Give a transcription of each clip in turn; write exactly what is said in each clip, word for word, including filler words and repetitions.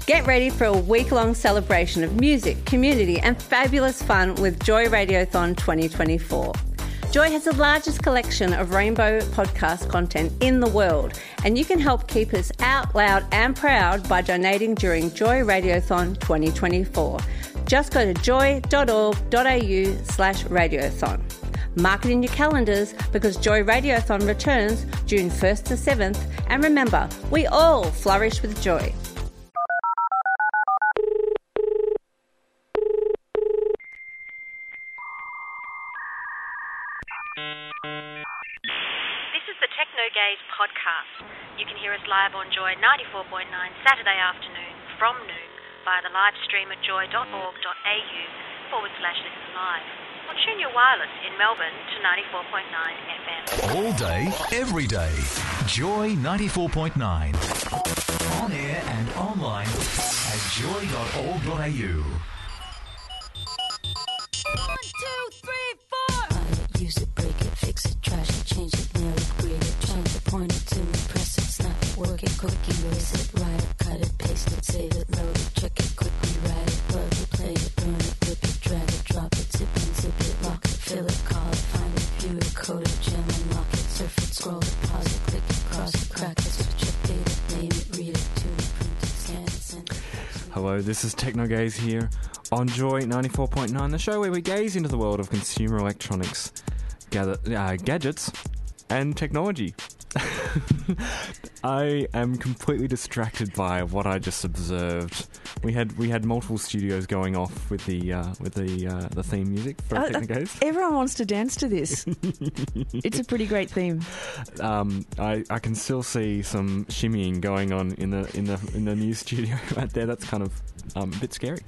Get ready for a week-long celebration of music, community and fabulous fun with Joy Radiothon twenty twenty-four. Joy has the largest collection of rainbow podcast content in the world, and you can help keep us out loud and proud by donating during Joy Radiothon twenty twenty-four. Just go to joy.org.au slash radiothon. Mark it in your calendars because Joy Radiothon returns June first to seventh, and remember, we all flourish with joy. Gaze podcast. You can hear us live on Joy ninety-four point nine Saturday afternoon from noon via the live stream at joy.org.au forward slash listen live. Or tune your wireless in Melbourne to ninety-four point nine F M. All day, every day. Joy ninety-four point nine. On air and online at joy dot org dot a u. One, two, three, four. I use it, break it, fix it, trash it, change it, nail it, grade it, change it, point it to me, press it, snap it, work it, quick, erase it, write it, cut it, paste it, save it, load it, check it, quickly write it, plug it, play it, burn it, rip it, drag it, drop it, zip and zip it, lock it, fill it, call it, find it, view it, code it, gem and lock it, surf it, scroll it, pause it, click it, cross it, crack it, switch it, date it, name it, read it, tune it, print it, scan it, send it. Hello, this is Technogaze here on Joy ninety-four point nine, the show where we gaze into the world of consumer electronics, gather, uh, gadgets, and technology. I am completely distracted by what I just observed. We had we had multiple studios going off with the uh, with the uh, the theme music for uh, Technogaze. Everyone wants to dance to this. It's a pretty great theme. Um, I, I can still see some shimmying going on in the in the in the new studio right there. That's kind of um, a bit scary.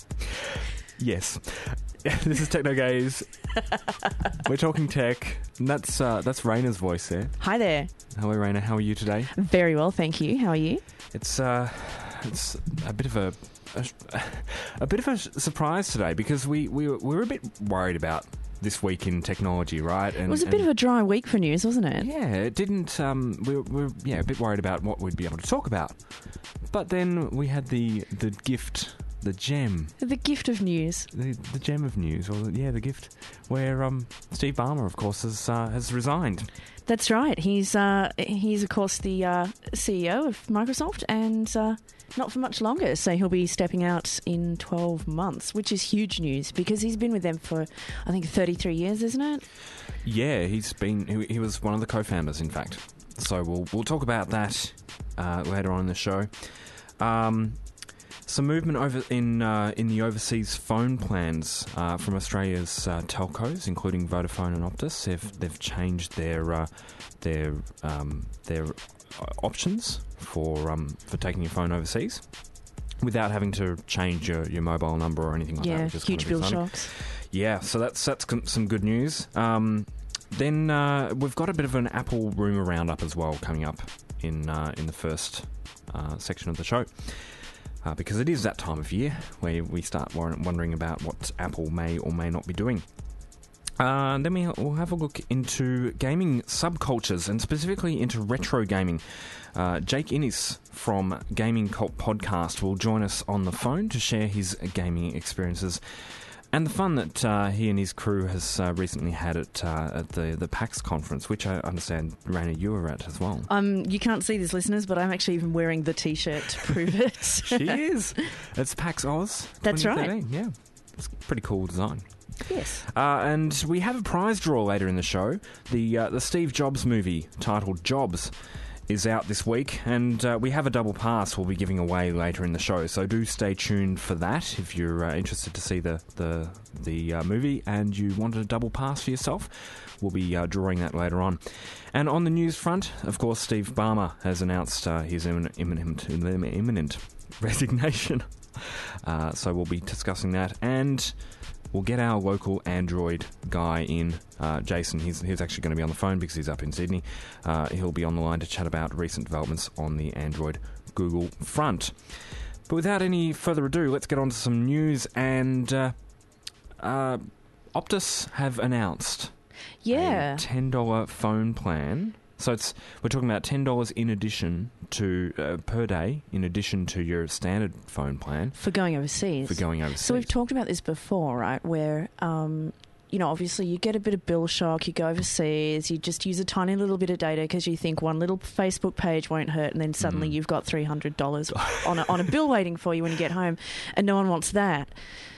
Yes. This is Technogaze. We're talking tech. And that's uh, that's Raina's voice there. Hi there. Hello, Raina. How are you today? Very well, thank you. How are you? It's uh, it's a bit of a, a a bit of a surprise today because we we were, we were a bit worried about this week in technology, right? And, it was a bit of a dry week for news, wasn't it? Yeah, it didn't. Um, we were, we were yeah a bit worried about what we'd be able to talk about, but then we had the the gift. The gem. The gift of news. The the gem of news, or the, yeah, the gift, where um, Steve Ballmer, of course, has uh, has resigned. That's right. He's uh, he's of course the uh, C E O of Microsoft, and uh, not for much longer. So he'll be stepping out in twelve months, which is huge news because he's been with them for I think thirty-three years, isn't it? Yeah, he's been. He, he was one of the co-founders, in fact. So we'll we'll talk about that uh, later on in the show. Um. Some movement over in uh, in the overseas phone plans uh, from Australia's uh, telcos, including Vodafone and Optus. They've they've changed their uh, their um, their options for um, for taking your phone overseas without having to change your, your mobile number or anything like yeah, that. Which is huge kind of bill exciting. shocks. Yeah, so that's that's some good news. Um, then uh, we've got a bit of an Apple rumour roundup as well coming up in uh, in the first uh, section of the show. Uh, because it is that time of year where we start wondering about what Apple may or may not be doing. Uh, then we, we'll have a look into gaming subcultures and specifically into retro gaming. Uh, Jake Innes from Gaming Cult Podcast will join us on the phone to share his gaming experiences and the fun that uh, he and his crew has uh, recently had at uh, at the, the PAX conference, which I understand, Raina, you were at as well. Um, you can't see this, listeners, but I'm actually even wearing the T-shirt to prove it. She is. It's PAX Oz. That's right. Yeah, it's a pretty cool design. Yes. Uh, and we have a prize draw later in the show. The uh, the Steve Jobs movie titled Jobs is out this week, and uh, we have a double pass we'll be giving away later in the show, so do stay tuned for that if you're uh, interested to see the the, the uh, movie and you wanted a double pass for yourself. We'll be uh, drawing that later on. And on the news front, of course, Steve Ballmer has announced uh, his imminent, imminent, imminent resignation. Uh, so we'll be discussing that, and we'll get our local Android guy in, uh, Jason. He's, he's actually going to be on the phone because he's up in Sydney. Uh, he'll be on the line to chat about recent developments on the Android Google front. But without any further ado, let's get on to some news. And uh, uh, Optus have announced yeah. a ten dollars phone plan So it's we're talking about ten dollars in addition to uh, per day, in addition to your standard phone plan For going overseas. for going overseas. So we've talked about this before, right? Where, um, you know, obviously you get a bit of bill shock, you go overseas, you just use a tiny little bit of data because you think one little Facebook page won't hurt, and then suddenly Mm. you've got three hundred dollars on, a, on a bill waiting for you when you get home, and no one wants that.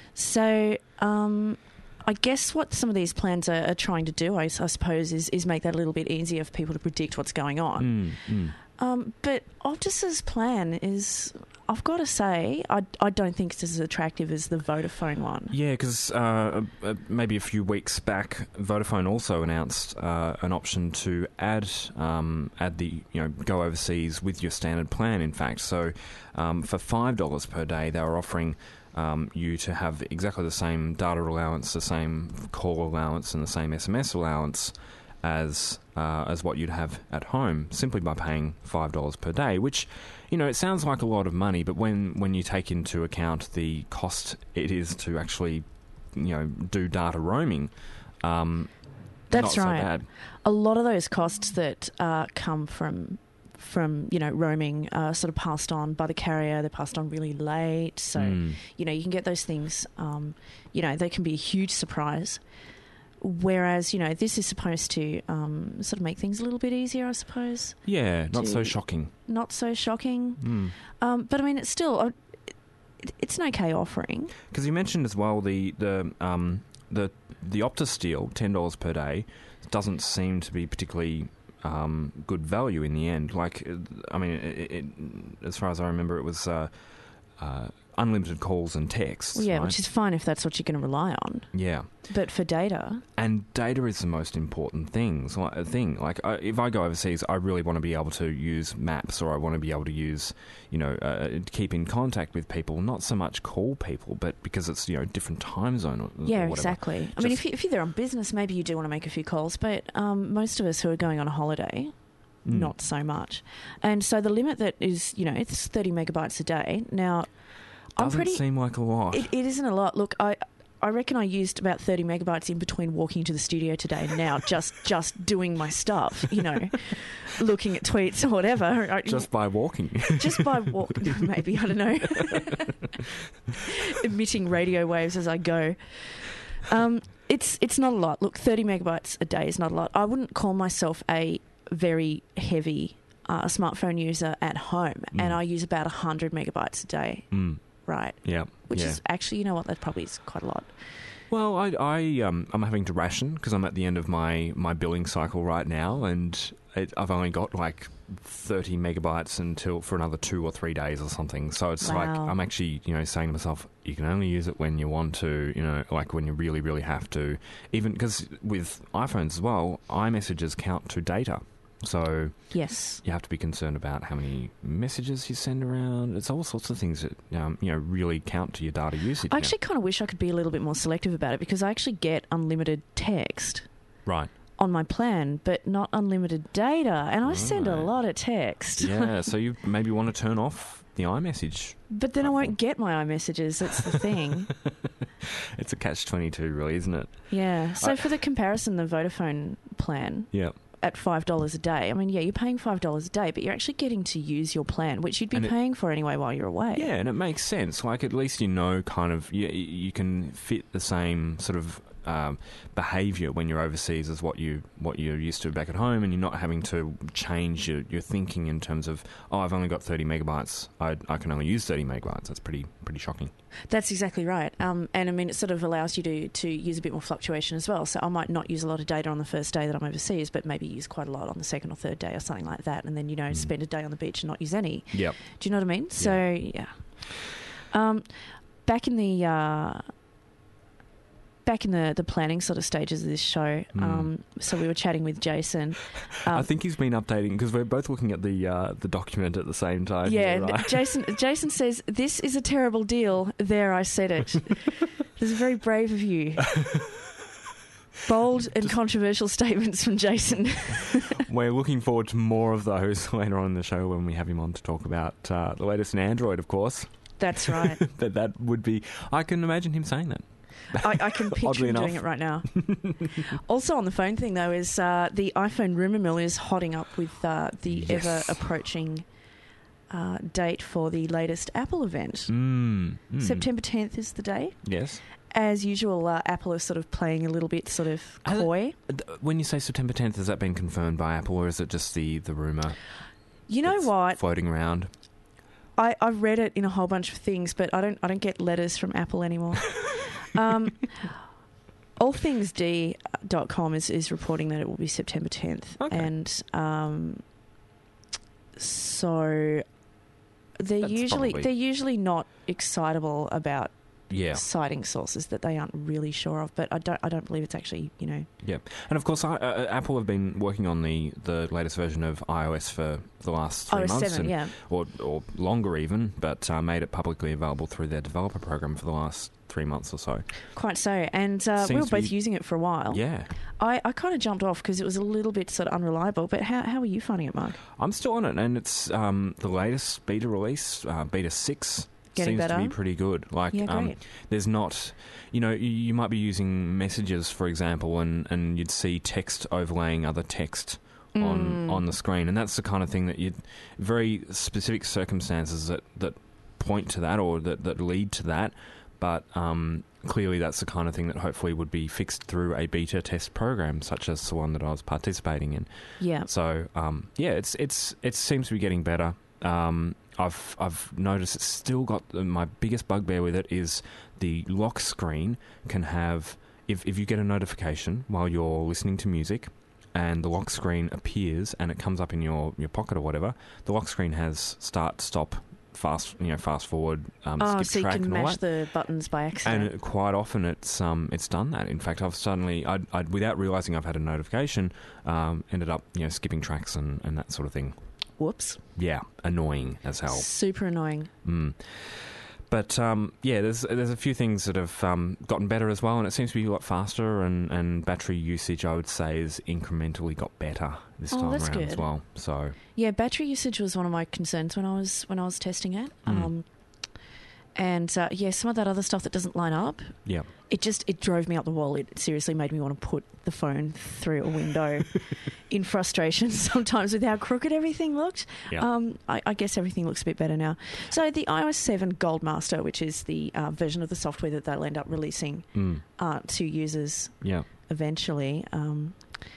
So um, I guess what some of these plans are, are trying to do, I, I suppose, is, is make that a little bit easier for people to predict what's going on. Mm, mm. Um, but Optus's plan is, I've got to say, I, I don't think it's as attractive as the Vodafone one. Yeah, because uh, uh, maybe a few weeks back, Vodafone also announced uh, an option to add um, add the you know go overseas with your standard plan. In fact, so um, for five dollars per day, they were offering um, you to have exactly the same data allowance, the same call allowance, and the same S M S allowance as uh, as what you'd have at home, simply by paying five dollars per day, which, you know, it sounds like a lot of money, but when, when you take into account the cost it is to actually, you know, do data roaming, um, That's not right. so bad. A lot of those costs that uh, come from from you know roaming are sort of passed on by the carrier. They're passed on really late, so Mm. you know you can get those things. Um, you know they can be a huge surprise. Whereas, you know, this is supposed to um, sort of make things a little bit easier, I suppose. Yeah, not so to- shocking. Not so shocking. Mm. Um, but, I mean, it's still... Uh, it, it's an okay offering. Because you mentioned as well the the um, the the Optus deal, ten dollars per day, doesn't seem to be particularly um, good value in the end. Like, uh, I mean, it, it, as far as I remember, it was uh, uh, unlimited calls and texts. Well, yeah, right? which is fine if that's what you're going to rely on. Yeah. But for data... And data is the most important thing. So, uh, thing. Like, I, if I go overseas, I really want to be able to use maps, or I want to be able to use, you know, uh, keep in contact with people. Not so much call people, but because it's, you know, different time zone. Or, Yeah, or whatever. exactly. I mean, Just- if, you, if you're there on business, maybe you do want to make a few calls, but um, most of us who are going on a holiday, Mm. not so much. And so the limit that is, you know, it's thirty megabytes a day. Now, I'm Doesn't pretty... seem like a lot. It, it isn't a lot. Look, I... I reckon I used about thirty megabytes in between walking to the studio today and now, just just doing my stuff, you know, looking at tweets or whatever. I- Just by walking. just by walking, maybe, I don't know, emitting radio waves as I go. Um, it's it's not a lot. Look, thirty megabytes a day is not a lot. I wouldn't call myself a very heavy uh, smartphone user at home, Mm. and I use about one hundred megabytes a day, Mm. right? Yeah. Which yeah. is actually, you know what, that probably is quite a lot. Well, I, I, um, I'm having to ration because I'm at the end of my, my billing cycle right now, and it, I've only got like thirty megabytes until for another two or three days or something. So it's like Wow. I'm actually, you know, saying to myself, you can only use it when you want to, you know, like when you really, really have to. Even because with iPhones as well, iMessages count to data. So Yes. you have to be concerned about how many messages you send around. It's all sorts of things that, um, you know, really count to your data usage. I now. actually kind of wish I could be a little bit more selective about it, because I actually get unlimited text Right. on my plan, but not unlimited data, and I send a Right. lot of text. Yeah, so you maybe want to turn off the iMessage. But then I won't get my iMessages. That's the thing. It's a catch twenty-two, really, isn't it? Yeah. So I- for the comparison, the Vodafone plan Yeah. at five dollars a day. I mean, yeah, you're paying five dollars a day, but you're actually getting to use your plan, which you'd be And it- paying for anyway while you're away. Yeah, and it makes sense. Like, at least you know kind of, you, you can fit the same sort of um, behaviour when you're overseas as what, you, what you're used to back at home, and you're not having to change your, your thinking in terms of, oh, I've only got thirty megabytes. I, I can only use thirty megabytes. That's pretty pretty shocking. That's exactly right. Um, and I mean, it sort of allows you to, to use a bit more fluctuation as well. So I might not use a lot of data on the first day that I'm overseas, but maybe use quite a lot on the second or third day or something like that. And then, you know, Mm. spend a day on the beach and not use any. Yep. Do you know what I mean? So, yeah. Um, back in the... Uh, Back in the, the planning sort of stages of this show, Mm. um, so we were chatting with Jason. Um, I think he's been updating because we're both looking at the uh, the document at the same time. yeah, Is that right? Jason. Jason says this is a terrible deal. There, I said it. This is very brave of you. Bold and controversial statements from Jason. We're looking forward to more of those later on in the show when we have him on to talk about uh, the latest in Android, of course. That's right. that that would be... I can imagine him saying that. I, I can picture Oddly him doing enough. it right now. Also on the phone thing, though, is uh, the iPhone rumour mill is hotting up with uh, the Yes. ever-approaching uh, date for the latest Apple event. Mm, mm. September tenth is the date. Yes. As usual, uh, Apple is sort of playing a little bit sort of Has it- coy. Th- When you say September tenth, has that been confirmed by Apple, or is it just the, the rumour You know that's what? floating around? I, I've read it in a whole bunch of things, but I don't I don't get letters from Apple anymore. um, all things D dot com is, is reporting that it will be September tenth. Okay. And um, so they're That's usually probably- they're usually not excitable about Yeah. citing sources that they aren't really sure of, but I don't I don't believe it's actually, you know. Yeah, and of course, I, uh, Apple have been working on the, the latest version of iOS for the last three iOS months, seven, and, yeah. or or longer even, but uh, made it publicly available through their developer program for the last three months or so. Quite so. And uh, we Seems were to both be- using it for a while. Yeah, I, I kind of jumped off because it was a little bit sort of unreliable, but how, how are you finding it, Mark? I'm still on it, and it's um, the latest beta release, uh, beta six. Getting seems better? to be pretty good. Like, Yeah, um, great. there's not, you know, you, you might be using messages, for example, and, and you'd see text overlaying other text on Mm. on the screen, and that's the kind of thing that you'd very specific circumstances that, that point to that or that, that lead to that. But um, clearly, that's the kind of thing that hopefully would be fixed through a beta test program, such as the one that I was participating in. Yeah. So um, yeah, it's it's it seems to be getting better. Um, I've I've noticed it's still got my biggest bugbear with it is the lock screen can have if if you get a notification while you're listening to music and the lock screen appears and it comes up in your, your pocket or whatever, the lock screen has start, stop, fast you know fast forward, um, Oh, skip so you track can and all mash that. the buttons by accident. And it, quite often it's um it's done that. In fact, I've suddenly I'd, I'd without realizing I've had a notification, um, ended up you know skipping tracks and, and that sort of thing. Whoops. Yeah, annoying as hell. Super annoying. Mm. But um, yeah, there's there's a few things that have um, gotten better as well, and it seems to be a lot faster. And, and battery usage, I would say, has incrementally got better this Oh, time that's around good. as well. So Yeah, battery usage was one of my concerns when I was when I was testing it. Mm. Um, and uh, yeah, some of that other stuff that doesn't line up, yeah, it just it drove me up the wall. It seriously made me want to put the phone through a window in frustration sometimes with how crooked everything looked. Yeah. Um, I, I guess everything looks a bit better now. So the iOS seven Goldmaster, which is the uh, version of the software that they'll end up releasing mm. uh, to users yeah, eventually, um,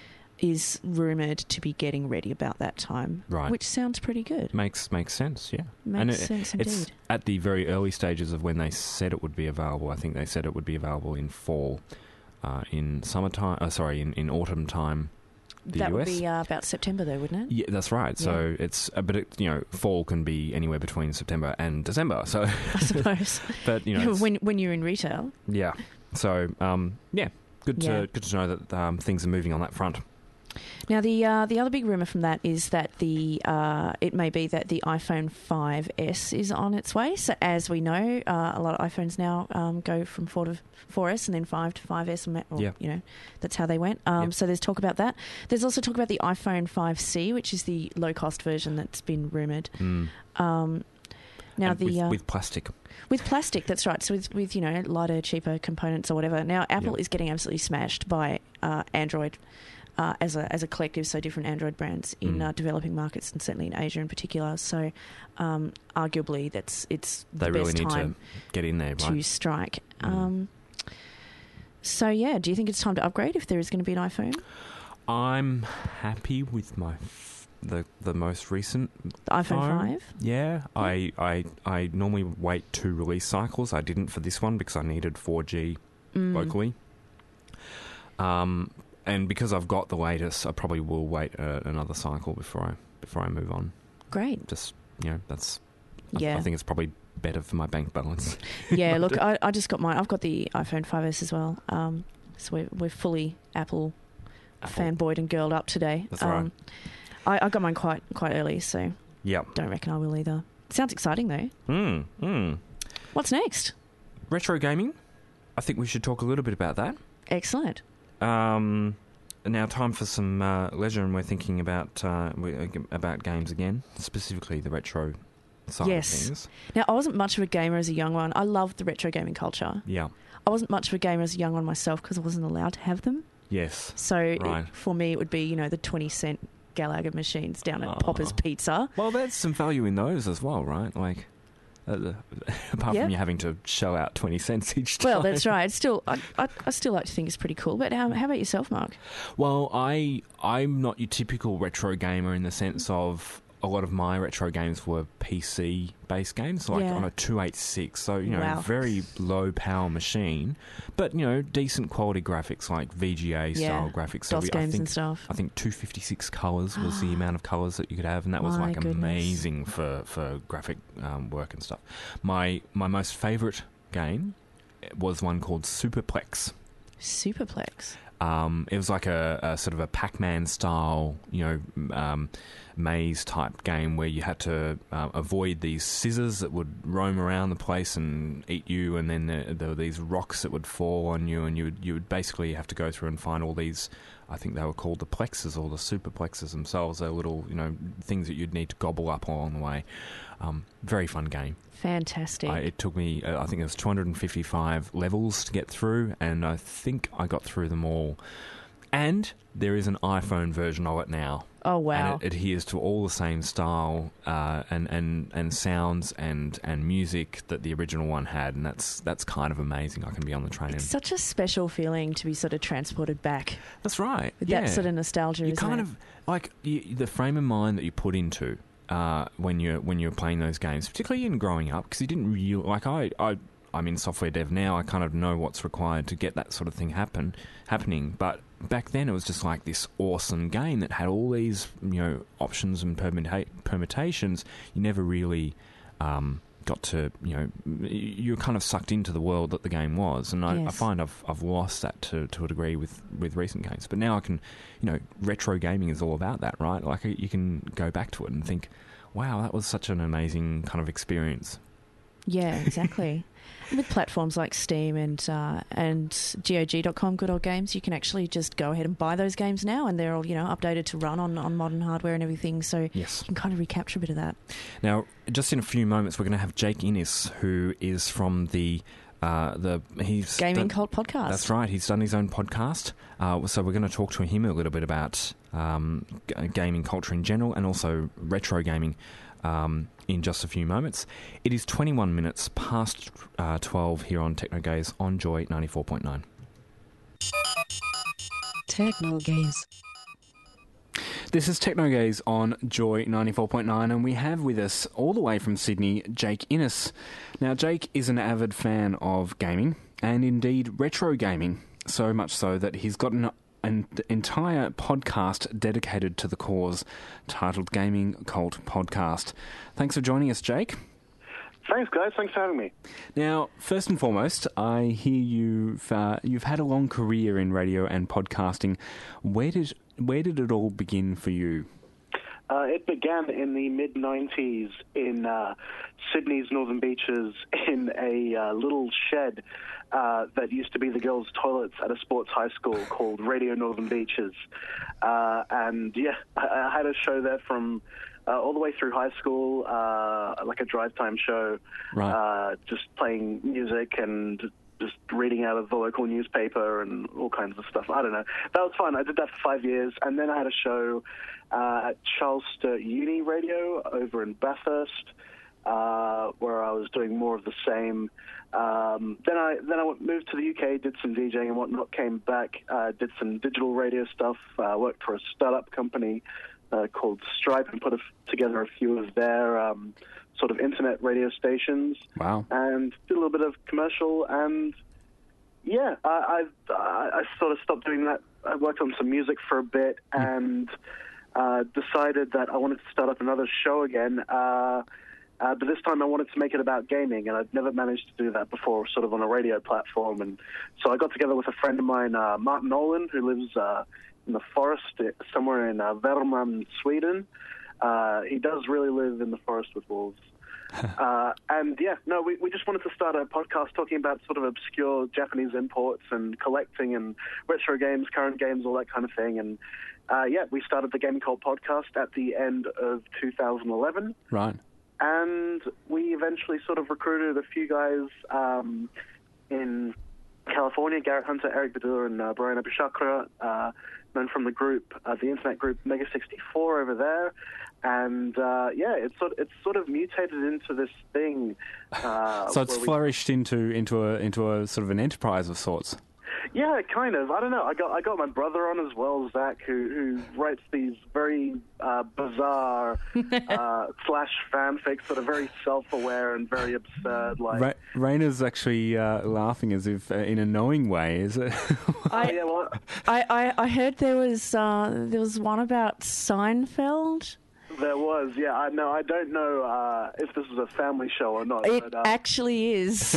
is rumoured to be getting ready about that time, Right. which sounds pretty good. makes makes sense. Yeah, Makes and it, sense it's indeed. at the very early stages of when they said it would be available. I think they said it would be available in fall, uh, in summertime. Uh, sorry, in, in autumn time. The That U S. would be uh, about September, though, wouldn't it? Yeah, that's right. So it's uh, but it, you know, fall can be anywhere between September and December. So, I suppose. but you know, it's- when when you're in retail. yeah. So um, yeah, good Yeah. to good to know that um, things are moving on that front. Now, the uh, the other big rumor from that is that the uh, it may be that the iPhone five S is on its way. So, as we know, uh, a lot of iPhones now um, go from four to four S and then five to five S. Or, Yeah. you know, that's how they went. Um, Yep. So, there's talk about that. There's also talk about the iPhone five C, which is the low cost version that's been rumored. Mm. Um, now, And the with, uh, with plastic. With plastic, that's right. So with, with you know lighter, cheaper components or whatever. Now Apple Yeah. is getting absolutely smashed by uh, Android uh, as a as a collective. So different Android brands in Mm. uh, developing markets and certainly in Asia in particular. So um, arguably, that's it's the They really best need time to get in there, to right? strike. Mm. Um, so yeah, do you think it's time to upgrade if there is going to be an iPhone? I'm happy with my f- the the most recent The iPhone phone. five. Yeah, I, I I normally wait two release cycles. I didn't for this one because I needed four G Mm. locally. Um, and because I've got the latest, I probably will wait uh, another cycle before I before I move on. Great. Just you know, that's I, Yeah. I think it's probably better for my bank balance. Yeah, look, I, I just got mine. I've got the iPhone five S as well. Um, so we're we're fully Apple, Apple. fanboyed and girled up today. That's um, I, I got mine quite quite early, so Yep. don't reckon I will either. Sounds exciting though. Mm, mm. What's next? Retro gaming. I think we should talk a little bit about that. Excellent. Um, now, time for some uh, leisure, and we're thinking about uh, we- about games again, specifically the retro side yes. of things. Now, I wasn't much of a gamer as a young one. I loved the retro gaming culture. Yeah. I wasn't much of a gamer as a young one myself because I wasn't allowed to have them. Yes. So right. it, for me, it would be, you know, the twenty cent Gallagher machines down at Oh. Popper's Pizza. Well, there's some value in those as well, right? Like, uh, apart Yep. from you having to shell out twenty cents each time. Well, that's right. It's still, I, I, I still like to think it's pretty cool. But how, how about yourself, Mark? Well, I, I'm not your typical retro gamer in the sense of a lot of my retro games were P C-based games, like Yeah. on a two eighty-six, so, you know, Wow. very low-power machine, but, you know, decent quality graphics, like V G A-style Yeah. graphics. So DOS we, I games think, and stuff. I think two fifty-six colours was the amount of colours that you could have, and that was, My like, goodness. amazing for, for graphic um, work and stuff. My, my most favourite game was one called Superplex. Superplex. Um, it was like a, a sort of a Pac-Man style, you know, um, maze type game where you had to uh, avoid these scissors that would roam around the place and eat you, and then there, there were these rocks that would fall on you, and you would, you would basically have to go through and find all these. I think they were called the plexes or the superplexes themselves. They're little, you know, things that you'd need to gobble up along the way. Um, very fun game. Fantastic. I, it took me, uh, I think it was two hundred fifty-five levels to get through, and I think I got through them all. And there is an iPhone version of it now. oh, wow. And it adheres to all the same style uh, and, and, and sounds and, and music that the original one had, and that's that's kind of amazing. I can be on the train. It's and, such a special feeling to be sort of transported back that's right. with yeah. that sort of nostalgia, You isn't kind it? of, like, you, the frame of mind that you put into uh, when you're when you're playing those games, particularly in growing up, because you didn't really like I, I I'm in software dev now. I kind of know what's required to get that sort of thing happen happening. But back then, it was just like this awesome game that had all these, you know, options and permuta- permutations. You never really um, got to, you know, you're kind of sucked into the world that the game was. And I, I Yes. find I've I've lost that to, to a degree with, with recent games. But now I can, you know, retro gaming is all about that, right? Like, you can go back to it and think, wow, that was such an amazing kind of experience. Yeah, exactly. With platforms like Steam and uh, and G O G dot com, Good Old Games, you can actually just go ahead and buy those games now, and they're all, you know, updated to run on, on modern hardware and everything, so Yes. you can kind of recapture a bit of that. Now, just in a few moments, we're going to have Jake Innes, who is from the uh, the he's Gaming done- Cult Podcast. That's right. He's done his own podcast, uh, so we're going to talk to him a little bit about um, g- gaming culture in general and also retro gaming. Um, in just a few moments. It is twenty-one minutes past uh, twelve here on Techno Gaze on Joy ninety-four point nine. Techno Gaze. This is Techno Gaze on Joy ninety-four point nine, and we have with us all the way from Sydney, Jake Innes. Now, Jake is an avid fan of gaming, and indeed retro gaming, so much so that he's got an an entire podcast dedicated to the cause, titled Gaming Cult Podcast. Thanks for joining us, Jake. Thanks, guys. Thanks for having me. Now, first and foremost, I hear you've uh, you've had a long career in radio and podcasting. Where did where did it all begin for you? Uh, it began in the mid nineties in uh, Sydney's Northern Beaches in a uh, little shed uh, that used to be the girls' toilets at a sports high school called Radio Northern Beaches. Uh, and, yeah, I, I had a show there from uh, all the way through high school, uh, like a drive time show, Right. uh, just playing music and just reading out of the local newspaper and all kinds of stuff. I don't know. That was fun. I did that for five years. And then I had a show uh, at Charles Sturt Uni Radio over in Bathurst, uh, where I was doing more of the same. Um, then I then I moved to the U K, did some DJing and whatnot, came back, uh, did some digital radio stuff, uh, worked for a startup company uh, called Stripe and put a, together a few of their um, sort of internet radio stations. Wow. And did a little bit of commercial, and yeah, I, I, I sort of stopped doing that. I worked on some music for a bit and uh, decided that I wanted to start up another show again, uh, uh, but this time I wanted to make it about gaming, and I'd never managed to do that before, sort of on a radio platform. And so I got together with a friend of mine, uh, Martin Nolan, who lives uh, in the forest somewhere in uh, Värmland, Sweden. Uh, he does really live in the forest with wolves. uh, and yeah, no, we, we just wanted to start a podcast talking about sort of obscure Japanese imports and collecting and retro games, current games, all that kind of thing. And uh, yeah, we started the Gaming Cult Podcast at the end of two thousand eleven. Right. and we eventually sort of recruited a few guys um, in California, Garrett Hunter, Eric Badula, and uh, Brian Abishakra, uh, known from the group, uh, the internet group Mega sixty-four over there. And uh, yeah, it's sort it's sort of mutated into this thing. Uh, so it's we, flourished into into a into a sort of an enterprise of sorts. Yeah, kind of. I don't know. I got I got my brother on as well, Zach, who who writes these very uh, bizarre uh, slash fanfics that are very self-aware and very absurd. Like Ra- Raina's actually uh, laughing as if uh, in a knowing way. Is it? I, yeah, well, I, I, I heard there was uh, there was one about Seinfeld. there was. Yeah, I know. I don't know uh, if this is a family show or not. It but, uh, actually is.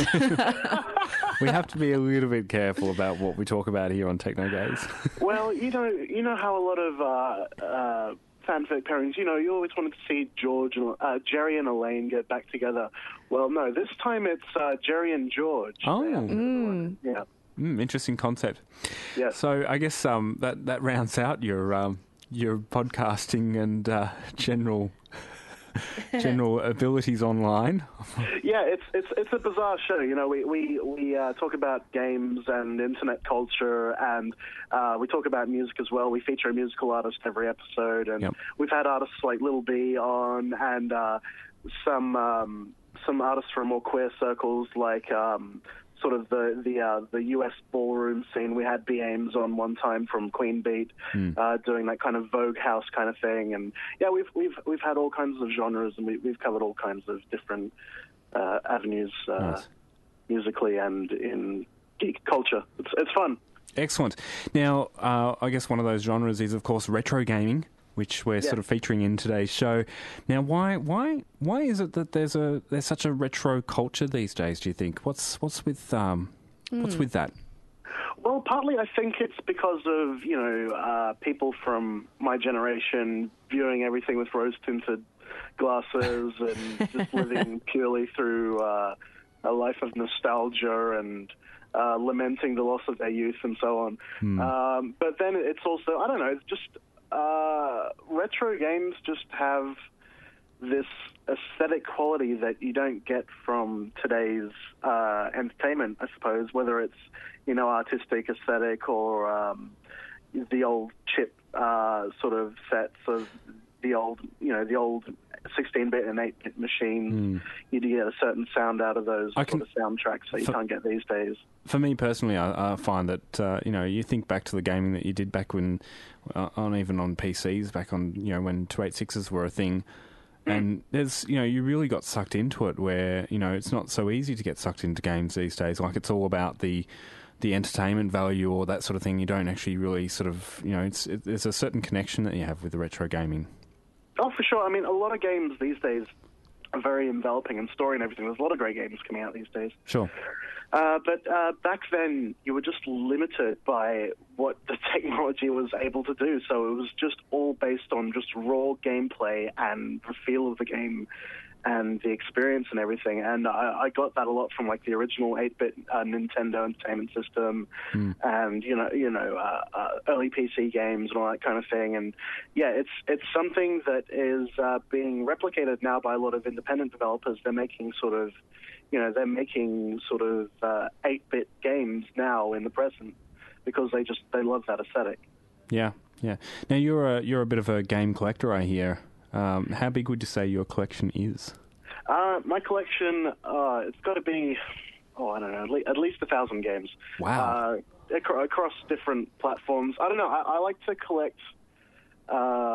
We have to be a little bit careful about what we talk about here on Techno Gaze. well, you know, you know how a lot of uh, uh, fanfic pairings. You know, you always wanted to see George, and, uh, Jerry, and Elaine get back together. Well, no, this time it's uh, Jerry and George. Oh. Mm. Yeah. Mm, interesting concept. Yeah. So I guess um, that that rounds out your um, your podcasting and uh, general general abilities online. Yeah, it's it's it's a bizarre show. You know, we we we uh, talk about games and internet culture, and uh, we talk about music as well. We feature a musical artist every episode, and Yep. we've had artists like Lil B on, and uh, some um, some artists from more queer circles, like um, sort of the the uh, the U S ballroom scene. We had B. Ames on one time from Queen Beat, Mm. uh, doing that kind of Vogue house kind of thing. And yeah, we've we've we've had all kinds of genres, and we, we've covered all kinds of different uh, avenues uh, Nice. musically and in geek culture. It's it's fun. Excellent. Now, uh, I guess one of those genres is, of course, retro gaming, which we're Yeah. sort of featuring in today's show. Now, why, why, why is it that there's a there's such a retro culture these days? Do you think? What's what's with um, what's with that? Well, partly I think it's because of, you know, uh, people from my generation viewing everything with rose-tinted glasses and just living purely through uh, a life of nostalgia and uh, lamenting the loss of their youth and so on. Hmm. Um, but then it's also, I don't know, it's just uh, retro games just have this aesthetic quality that you don't get from today's uh, entertainment, I suppose, whether it's, you know, artistic aesthetic or um, the old chip uh, sort of sets of the old, you know, the old sixteen-bit and eight-bit machines. Mm. You do get a certain sound out of those I sort can- of soundtracks that you for- can't get these days. For me personally, I, I find that uh, you know, you think back to the gaming that you did back when, uh, on even on P Cs, back on, you know, when two eighty-sixes were a thing. And there's, you know, you really got sucked into it where, you know, it's not so easy to get sucked into games these days. Like, it's all about the the entertainment value or that sort of thing. You don't actually really sort of, you know, it's it, there's a certain connection that you have with the retro gaming. Oh, for sure. I mean, a lot of games these days are very enveloping in story and everything. There's a lot of great games coming out these days. Sure. Uh, but uh, back then, you were just limited by what the technology was able to do. So it was just all based on just raw gameplay and the feel of the game and the experience and everything. And I, I got that a lot from like the original eight-bit uh, Nintendo Entertainment System, Mm. and you know, you know, uh, uh, early P C games and all that kind of thing. And yeah, it's it's something that is uh, being replicated now by a lot of independent developers. They're making sort of, you know, they're making sort of uh, eight-bit games now in the present because they just they love that aesthetic. Yeah, yeah. Now, you're a, you're a bit of a game collector, I hear. Um, how big would you say your collection is? Uh, my collection, uh, it's got to be, oh, I don't know, at least, at least a thousand games. Wow. Uh, ac- across different platforms. I don't know, I, I like to collect, uh,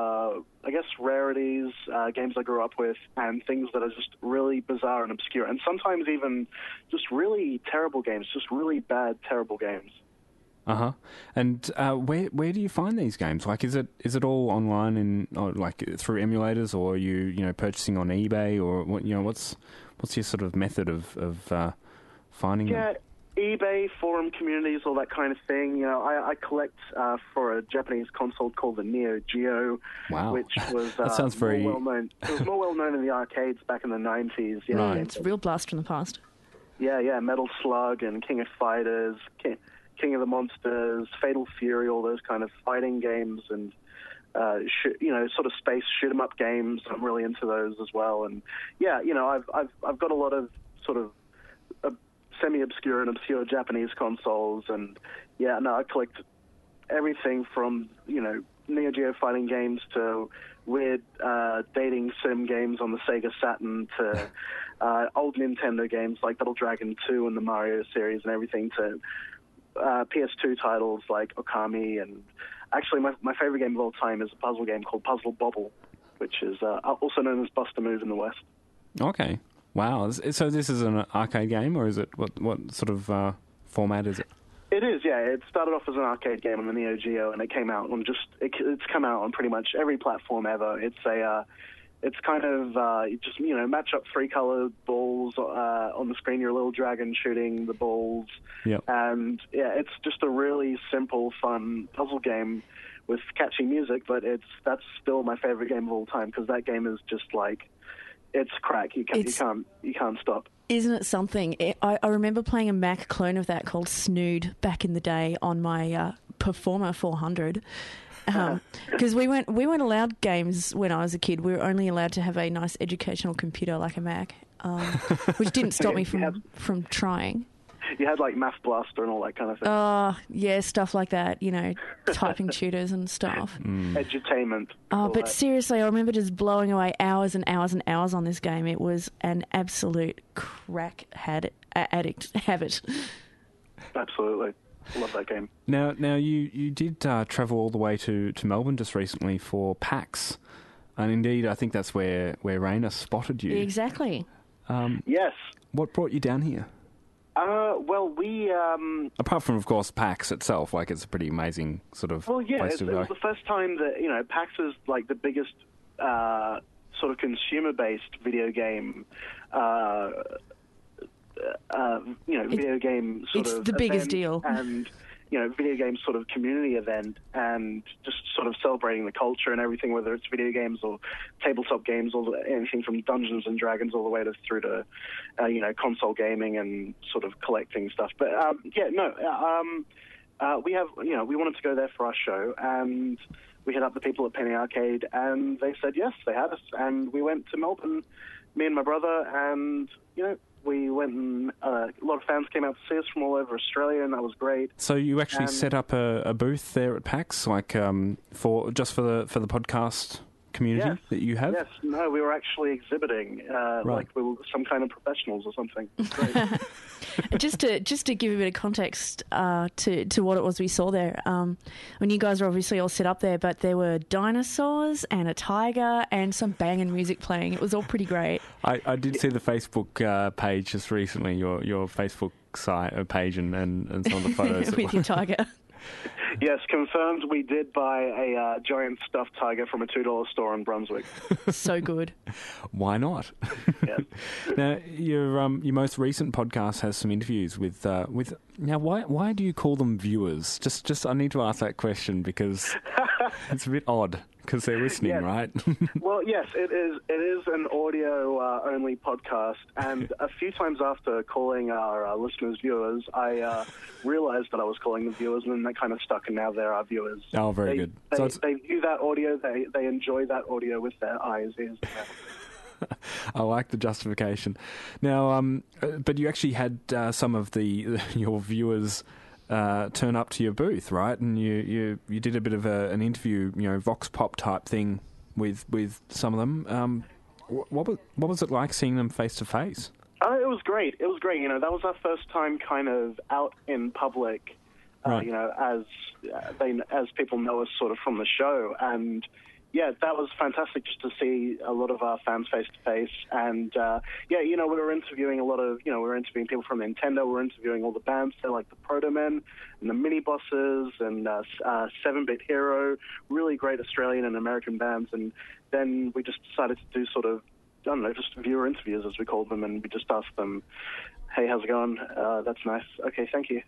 I guess, rarities, uh, games I grew up with, and things that are just really bizarre and obscure, and sometimes even just really terrible games, just really bad, terrible games. Uh huh. And uh, where where do you find these games? Like, is it is it all online in or like through emulators, or are you you know purchasing on eBay, or what you know what's what's your sort of method of of uh, finding Yeah, them? eBay, forum communities, all that kind of thing. You know, I, I collect uh, for a Japanese console called the Neo Geo, Wow. which was That uh, sounds very- more well known. It was more well known in the arcades back in the nineties. Yeah, Right. It's a real blast from the past. yeah, yeah. Metal Slug and King of Fighters, King, King of the Monsters, Fatal Fury, all those kind of fighting games, and uh, sh- you know, sort of space shoot 'em up games. I'm really into those as well. And yeah, you know, I've I've I've got a lot of sort of uh, semi-obscure and obscure Japanese consoles, and yeah, no, I collect everything from, you know, Neo Geo fighting games to weird uh, dating sim games on the Sega Saturn to uh, old Nintendo games like Double Dragon two and the Mario series and everything to uh, P S two titles like Okami. And actually my, my favorite game of all time is a puzzle game called Puzzle Bobble, which is uh, also known as Bust a Move in the West. Okay. Wow. So this is an arcade game, or is it, what, what sort of uh, format is it? It is, yeah. It started off as an arcade game on the Neo Geo, and it came out on just it, it's come out on pretty much every platform ever. It's a uh, it's kind of uh, you just you know match up three colored balls uh, on the screen. You're a little dragon shooting the balls, yep. And yeah, it's just a really simple, fun puzzle game with catchy music. But it's that's still my favorite game of all time because that game is just like it's crack. You, can, you can't you can't stop. Isn't it something? It, I, I remember playing a Mac clone of that called Snood back in the day on my uh, Performer four hundred. Because um, we weren't we weren't allowed games when I was a kid. We were only allowed to have a nice educational computer like a Mac, um, which didn't stop me from, had, from trying. You had like Math Blaster and all that kind of thing. Oh, uh, yeah, stuff like that, you know, typing tutors and stuff. Mm. Edutainment. Oh, but that. seriously, I remember just blowing away hours and hours and hours on this game. It was an absolute crack had, uh, addict habit. Absolutely. Love that game. Now, now you, you did uh, travel all the way to, to Melbourne just recently for PAX. And indeed, I think that's where, where Raina spotted you. Exactly. Um, yes. What brought you down here? Uh, well, we... Um, Apart from, of course, PAX itself, like it's a pretty amazing sort of well, yeah, place it's, to it go. was the first time that, you know, PAX is like the biggest uh, sort of consumer-based video game, uh, uh, you know, video it, game sort it's of the biggest deal. And, you know, video game sort of community event and just sort of celebrating the culture and everything, whether it's video games or tabletop games or anything from Dungeons and Dragons all the way to through to, uh, you know, console gaming and sort of collecting stuff. But, um, yeah, no, um, uh, we have, you know, we wanted to go there for our show and we hit up the people at Penny Arcade and they said yes, they had us. And we went to Melbourne, me and my brother, and, you know, we went and uh, a lot of fans came out to see us from all over Australia, and that was great. So you actually and set up a, a booth there at PAX, like um, for just for the for the podcast community yes, that you have? Yes, no, we were actually exhibiting, uh, right. like we were some kind of professionals or something. Great. just to just to give a bit of context uh, to to what it was we saw there. Um, when you guys were obviously all set up there, but there were dinosaurs and a tiger and some banging music playing. It was all pretty great. I, I did see the Facebook uh, page just recently, your your Facebook site uh, page, and, and, and some of the photos with your tiger. Yes, confirmed. We did buy a uh, giant stuffed tiger from a two dollar store in Brunswick. So good. Why not? Yeah. Now, your um, your most recent podcast has some interviews with uh, with. Now, why why do you call them viewers? Just just I need to ask that question because it's a bit odd because they're listening, yes. right? Well, yes, it is. It is an audio uh, only podcast, and a few times after calling our uh, listeners viewers, I uh, realized that I was calling them viewers, and then that kind of stuck, and now they're our viewers. Oh, very they, good. They, So it's... they view that audio. They they enjoy that audio with their eyes, ears, and mouth. I like the justification. Now, um, but you actually had uh, some of the your viewers uh, turn up to your booth, right? And you, you, you did a bit of a, an interview, you know, vox pop type thing with with some of them. Um, what was what was it like seeing them face to face? Oh, it was great. It was great. You know, that was our first time kind of out in public. Uh, Right. You know, as uh, they as people know us sort of from the show, and yeah, that was fantastic just to see a lot of our fans face to face. And uh, yeah, you know, we were interviewing a lot of, you know, we were interviewing people from Nintendo. We were interviewing all the bands there, like the Proto Men and the Mini Bosses and uh, uh, seven bit Hero, really great Australian and American bands. And then we just decided to do sort of, I don't know, just viewer interviews as we called them, and we just asked them, "Hey, how's it going? Uh, that's nice. Okay, thank you."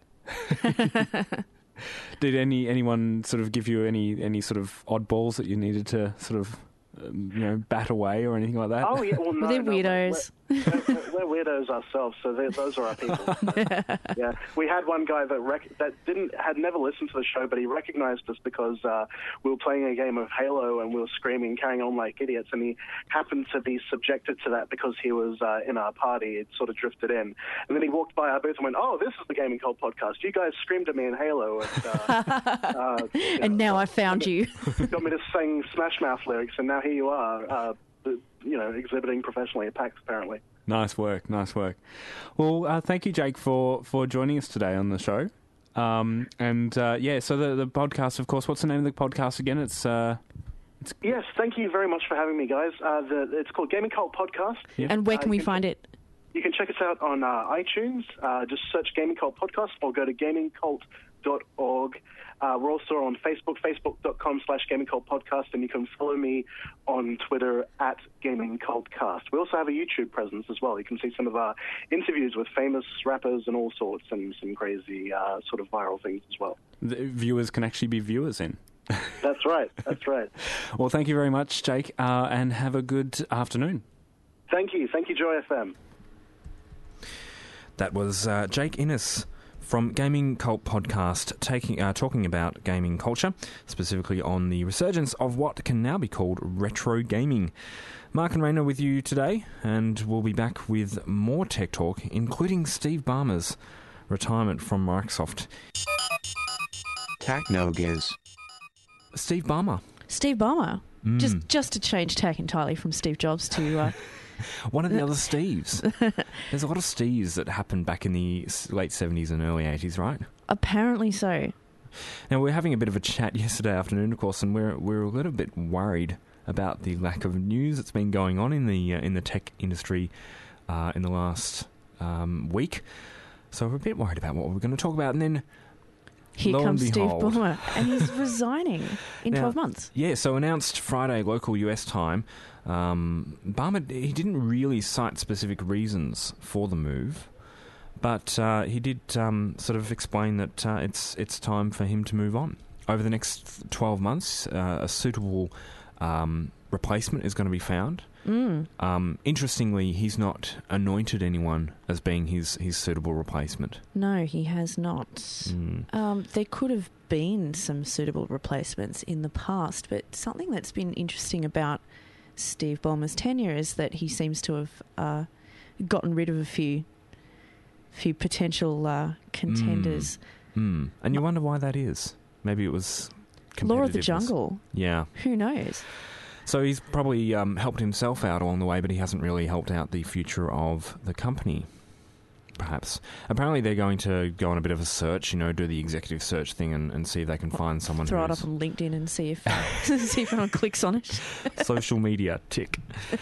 Did any anyone sort of give you any any sort of oddballs that you needed to sort of um, you know bat away or anything like that? Oh yeah, well no, Were they no, weirdos? we're, we're, we're weirdos ourselves, so those are our people. Yeah, we had one guy that rec- that didn't had never listened to the show, but he recognized us because uh, we were playing a game of Halo and we were screaming, carrying on like idiots, and he happened to be subjected to that because he was uh, in our party. It sort of drifted in, and then he walked by our booth and went, "Oh, this is the Gaming Cult podcast. You guys screamed at me in Halo, and, uh, uh, you and know, now I found you." Got me to sing Smash Mouth lyrics, and now here you are, uh, you know, exhibiting professionally at PAX, apparently. Nice work, nice work. Well, uh, thank you, Jake, for, for joining us today on the show. Um, and, uh, yeah, so the, the podcast, of course, what's the name of the podcast again? It's... Uh, it's... Yes, thank you very much for having me, guys. Uh, the, it's called Gaming Cult Podcast. Yeah. And where can uh, we can, find it? You can check us out on uh, iTunes. Uh, just search Gaming Cult Podcast or go to gaming cult dot org. Uh, we're also on Facebook, facebook.com slash Gaming Cult Podcast, and you can follow me on Twitter at Gaming Cultcast. We also have a YouTube presence as well. You can see some of our interviews with famous rappers and all sorts, and some crazy uh, sort of viral things as well. The viewers can actually be viewers in. That's right, that's right. Well, thank you very much, Jake, uh, and have a good afternoon. Thank you. Thank you, Joy F M. That was uh, Jake Innes from Gaming Cult Podcast, taking uh, talking about gaming culture, specifically on the resurgence of what can now be called retro gaming. Mark and Raina with you today, and we'll be back with more tech talk, including Steve Ballmer's retirement from Microsoft. Technogiz. Steve Ballmer. Steve Ballmer. Mm. Just just to change tack entirely from Steve Jobs to... Uh, One of the other Steves. There's a lot of Steves that happened back in the late seventies and early eighties, right? Apparently so. Now, we were having a bit of a chat yesterday afternoon, of course, and we're we're a little bit worried about the lack of news that's been going on in the uh, in the tech industry uh, in the last um, week. So we're a bit worried about what we're going to talk about, and then Here lo comes and Steve behold, Ballmer, and he's resigning in Now, twelve months. Yeah, so announced Friday local U S time. Um, Ballmer, he didn't really cite specific reasons for the move, but uh, he did um, sort of explain that uh, it's it's time for him to move on. Over the next twelve months, uh, a suitable um, replacement is going to be found. Mm. Um, interestingly, he's not anointed anyone as being his, his suitable replacement. No, he has not. Mm. Um, there could have been some suitable replacements in the past, but something that's been interesting about Steve Ballmer's tenure is that he seems to have uh, gotten rid of a few few potential uh, contenders. Mm. Mm. And you wonder why that is. Maybe it was Law of the competitiveness. Jungle. Yeah. Who knows? So he's probably um, helped himself out along the way, but he hasn't really helped out the future of the company, perhaps. Apparently they're going to go on a bit of a search, you know, do the executive search thing and, and see if they can find someone Throw it who's up on LinkedIn and see if see if anyone clicks on it. social media tick.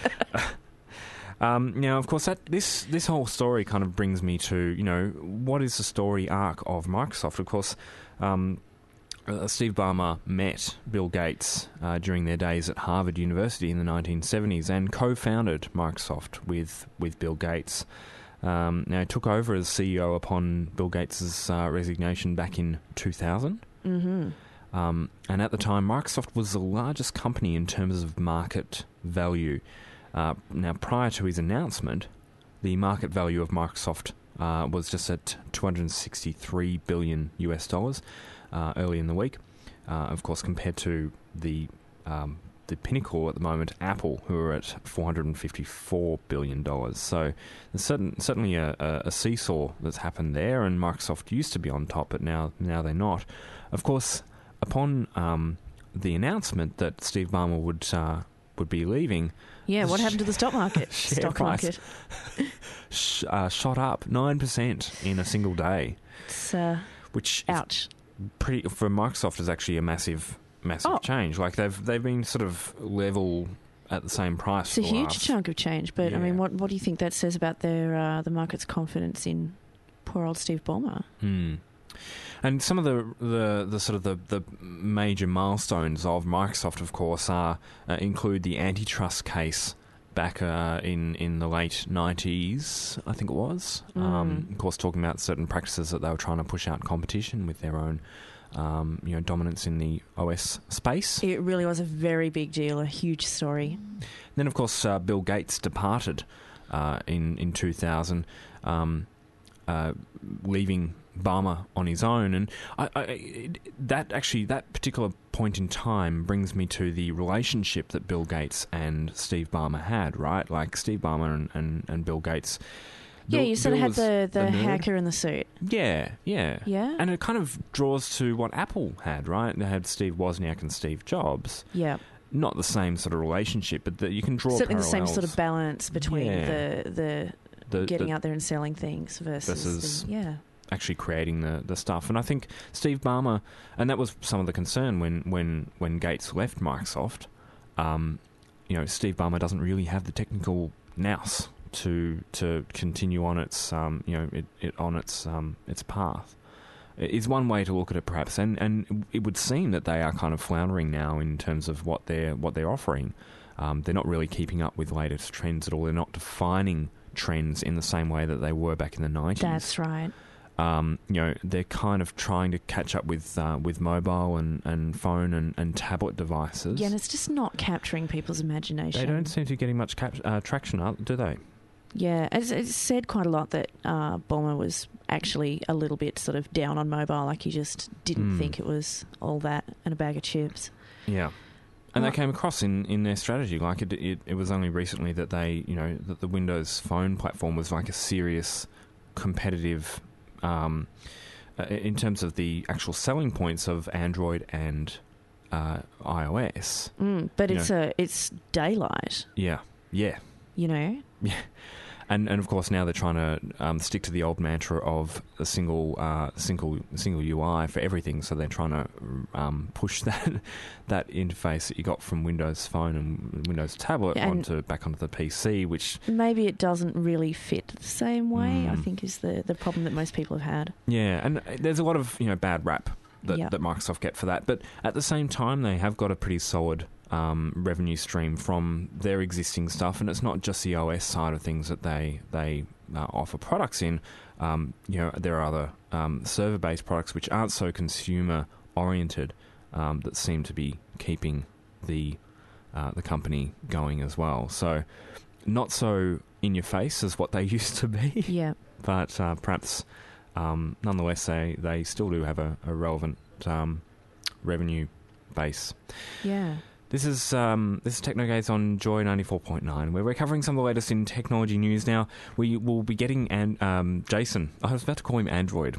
um, now, of course, that this this whole story kind of brings me to, you know, what is the story arc of Microsoft? Of course, um, uh, Steve Ballmer met Bill Gates uh, during their days at Harvard University in the nineteen seventies and co-founded Microsoft with with Bill Gates. Um, now, he took over as C E O upon Bill Gates' uh, resignation back in two thousand. Mm-hmm. Um, and at the time, Microsoft was the largest company in terms of market value. Uh, now, prior to his announcement, the market value of Microsoft uh, was just at two hundred sixty-three billion U S dollars uh, early in the week. Uh, of course, compared to the um, the pinnacle at the moment, Apple, who are at four hundred fifty-four billion dollars. So there's certain, certainly a, a seesaw that's happened there, and Microsoft used to be on top, but now now they're not. Of course, upon um, the announcement that Steve Ballmer would uh, would be leaving, Yeah, what sh- happened to the stock market? share Stock price market. sh- uh, shot up nine percent in a single day, It's uh, which ouch. is pretty for Microsoft is actually a massive massive Oh. change. Like they've they've been sort of level at the same price. It's a for the huge last- chunk of change, but I mean, Yeah. what what do you think that says about their uh, the market's confidence in poor old Steve Ballmer? Hmm. And some of the, the, the sort of the, the major milestones of Microsoft, of course, are uh, include the antitrust case back uh, in in the late nineties, I think it was. Mm. Um, of course, talking about certain practices that they were trying to push out competition with their own, um, you know, dominance in the O S space. It really was a very big deal, a huge story. Then, of course, uh, Bill Gates departed uh, in in two thousand, um, uh, leaving Ballmer on his own, and I, I, that actually that particular point in time brings me to the relationship that Bill Gates and Steve Ballmer had. Right, like Steve Ballmer and, and, and Bill Gates. Yeah, Bill, you sort Bill of had the, the nerd. hacker in the suit. Yeah, yeah. Yeah? And it kind of draws to what Apple had, right? They had Steve Wozniak and Steve Jobs. Yeah. Not the same sort of relationship, but the, you can draw Certainly parallels. the same sort of balance between Yeah. the, the The- getting the- out there and selling things versus, versus the, yeah. actually creating the, the stuff. And I think Steve Ballmer, and that was some of the concern when, when, when Gates left Microsoft, um, you know, Steve Ballmer doesn't really have the technical nous to to continue on its um, you know it, it on its um, its path. Is one way to look at it, perhaps, and and it would seem that they are kind of floundering now in terms of what they're what they're offering. Um, they're not really keeping up with latest trends at all. They're not defining trends in the same way that they were back in the nineties. That's right. Um, you know, they're kind of trying to catch up with uh, with mobile and, and phone and, and tablet devices. Yeah, and it's just not capturing people's imagination. They don't seem to be getting much cap- uh, traction, up, do they? Yeah, it's, it's said quite a lot that uh, Ballmer was actually a little bit sort of down on mobile, like he just didn't Mm. think it was all that and a bag of chips. Yeah. And Well- that came across in, in their strategy. Like it, it, it was only recently that they, you know, that the Windows Phone platform was like a serious competitive, um, uh, in terms of the actual selling points of Android and uh, iOS. Mm, but You it's a it's daylight, Yeah, yeah, you know. yeah. And and of course now they're trying to um, stick to the old mantra of a single uh, single single U I for everything. So they're trying to um, push that that interface that you got from Windows Phone and Windows Tablet And- onto back onto the P C, which Maybe it doesn't really fit the same way, I Mm. think is the, the problem that most people have had. yeah, and there's a lot of you know bad rap that, Yeah. that Microsoft get for that. But at the same time, they have got a pretty solid um, revenue stream from their existing stuff, and it's not just the O S side of things that they they uh, offer products in. Um, you know, there are other um, server-based products which aren't so consumer-oriented um, that seem to be keeping the uh, the company going as well. So, not so in your face as what they used to be. Yeah. But uh, perhaps, um, nonetheless, they, they still do have a, a relevant um, revenue base. Yeah. This is um, this is Technogaze on Joy ninety-four point nine, where we're covering some of the latest in technology news now. We will be getting an, um, Jason. I was about to call him Android.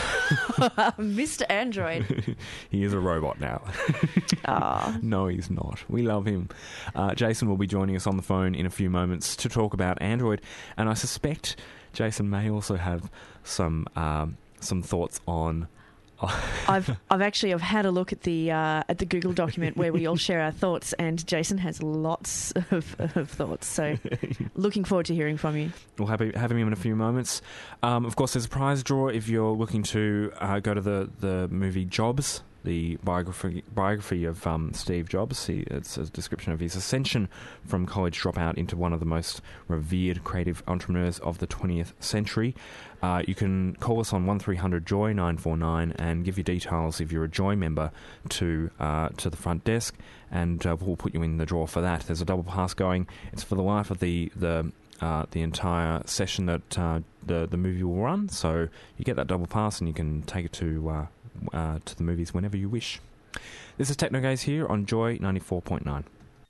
Mister Android. He is a robot now. Ah. No, he's not. We love him. Uh, Jason will be joining us on the phone in a few moments to talk about Android, and I suspect Jason may also have some um, some thoughts on. I've I've actually I've had a look at the uh, at the Google document where we all share our thoughts, and Jason has lots of, of thoughts. So, looking forward to hearing from you. We'll have, have him in a few moments. Um, of course, there's a prize draw if you're looking to uh, go to the, the movie Jobs, the biography biography of um, Steve Jobs. He, it's a description of his ascension from college dropout into one of the most revered creative entrepreneurs of the twentieth century. Uh, you can call us on one three hundred joy nine four nine and give your details if you're a Joy member to uh, to the front desk, and uh, we'll put you in the draw for that. There's a double pass going. It's for the life of the the uh, the entire session that uh, the the movie will run. So you get that double pass and you can take it to uh, uh, to the movies whenever you wish. This is Technogaze here on Joy ninety-four point nine.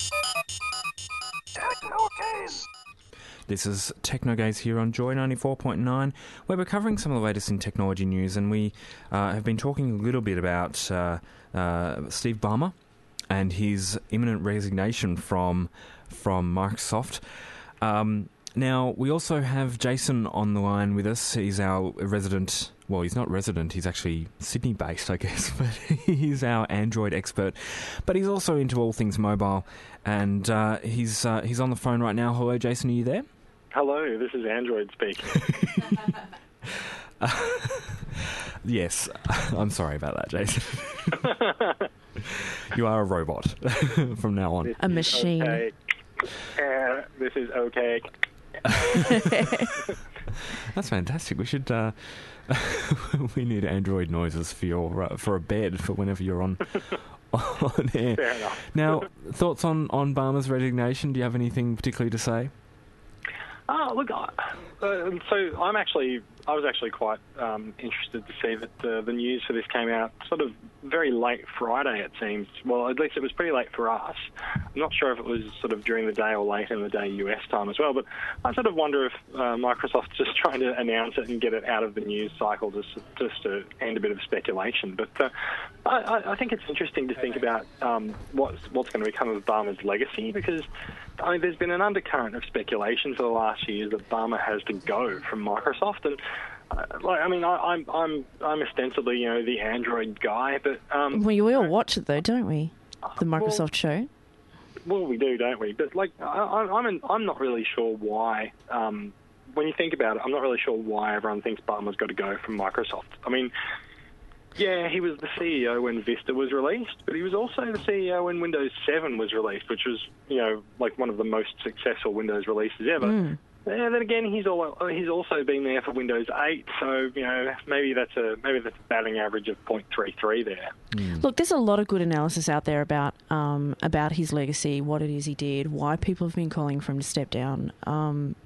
This is Technogaze here on Joy ninety-four point nine, where we're covering some of the latest in technology news, and we uh, have been talking a little bit about uh, uh, Steve Ballmer and his imminent resignation from from Microsoft. Um, now, we also have Jason on the line with us. He's our resident... Well, he's not resident, he's actually Sydney-based, I guess, but he's our Android expert. But he's also into all things mobile, and uh, he's uh, he's on the phone right now. Hello, Jason, are you there? Hello, this is Android speaking. uh, yes, I'm sorry about that, Jason. You are a robot from now on. This A machine. Okay. Uh, this is okay. That's fantastic. We should... Uh, we need Android noises for your uh, for a bed for whenever you're on on air. Fair enough. Now, thoughts on on Ballmer's resignation? Do you have anything particularly to say? Oh, look, I- uh, so I'm actually, I was actually quite um, interested to see that the, the news for this came out sort of very late Friday, it seems. Well, at least it was pretty late for us. I'm not sure if it was sort of during the day or late in the day U S time as well, but I sort of wonder if uh, Microsoft's just trying to announce it and get it out of the news cycle just, just to end a bit of speculation. But uh, I, I think it's interesting to think about um, what's, what's going to become of Barmer's legacy, because I mean, there's been an undercurrent of speculation for the last few years that Barmer has to go from Microsoft, and uh, like I mean, I, I'm I'm I'm ostensibly you know the Android guy, but um, Well, we all watch it though, don't we? The Microsoft well, show. Well, we do, don't we? But like, I, I- I'm an, I'm not really sure why. Um, when you think about it, I'm not really sure why everyone thinks Barmer's got to go from Microsoft. I mean, yeah, he was the C E O when Vista was released, but he was also the C E O when Windows seven was released, which was, you know, like one of the most successful Windows releases ever. Mm. And then again, he's all, he's also been there for Windows eight, so you know maybe that's a maybe that's a batting average of point three three there. Look, there's a lot of good analysis out there about um, about his legacy, what it is he did, why people have been calling for him to step down. Um,